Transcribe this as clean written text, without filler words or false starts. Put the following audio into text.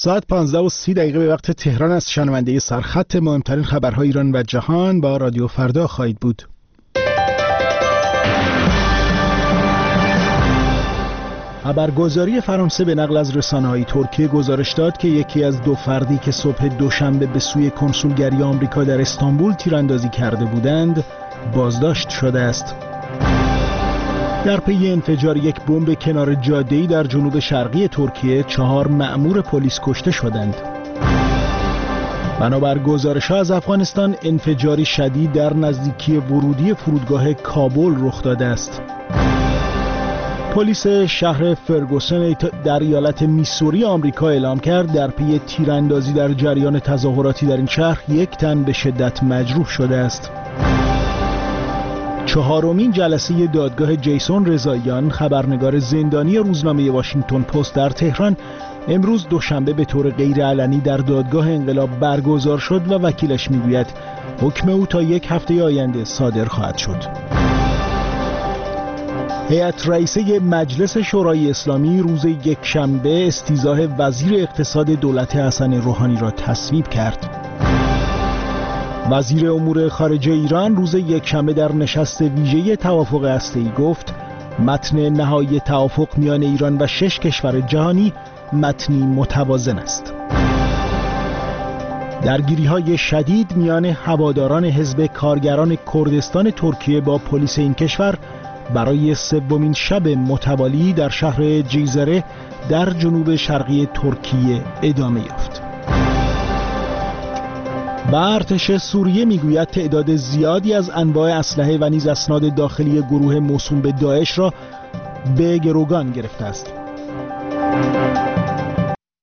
ساعت 15:30 به وقت تهران از شنونده سرخط مهمترین خبرهای ایران و جهان با رادیو فردا خواهید بود. خبرگزاری فرانسه به نقل از رسانه‌های ترکیه گزارش داد که یکی از دو فردی که صبح دوشنبه به سوی کنسولگری آمریکا در استانبول تیراندازی کرده بودند بازداشت شده است. در پی انفجار یک بمب کنار جاده‌ای در جنوب شرقی ترکیه 4 مأمور پلیس کشته شدند. بنابر گزارش‌ها از افغانستان انفجاری شدید در نزدیکی ورودی فرودگاه کابل رخ داده است. پلیس شهر فرگوسن در ایالت میسوری آمریکا اعلام کرد در پی تیراندازی در جریان تظاهراتی در این شهر 1 تن به شدت مجروح شده است. 4مین جلسه دادگاه جیسون رضاییان، خبرنگار زندانی روزنامه واشنگتن پست در تهران، امروز دوشنبه به طور غیرعلنی در دادگاه انقلاب برگزار شد و وکیلش میگوید حکم او تا 1 هفته آینده صادر خواهد شد. هیئت رئیسه مجلس شورای اسلامی روز یکشنبه استیضاح وزیر اقتصاد دولت حسن روحانی را تصویب کرد. وزیر امور خارجه ایران روز یکشنبه در نشست ویژه توافق هسته‌ای گفت متن نهایی توافق میان ایران و 6 کشور جهانی متنی متوازن است. درگیری‌های شدید میان هواداران حزب کارگران کردستان ترکیه با پلیس این کشور برای 3مین شب متوالی در شهر جیزره در جنوب شرقی ترکیه ادامه یافت. و ارتش سوریه میگوید تعداد زیادی از انواع اسلحه و نیز اسناد داخلی گروه موسوم به داعش را به گروگان گرفته است.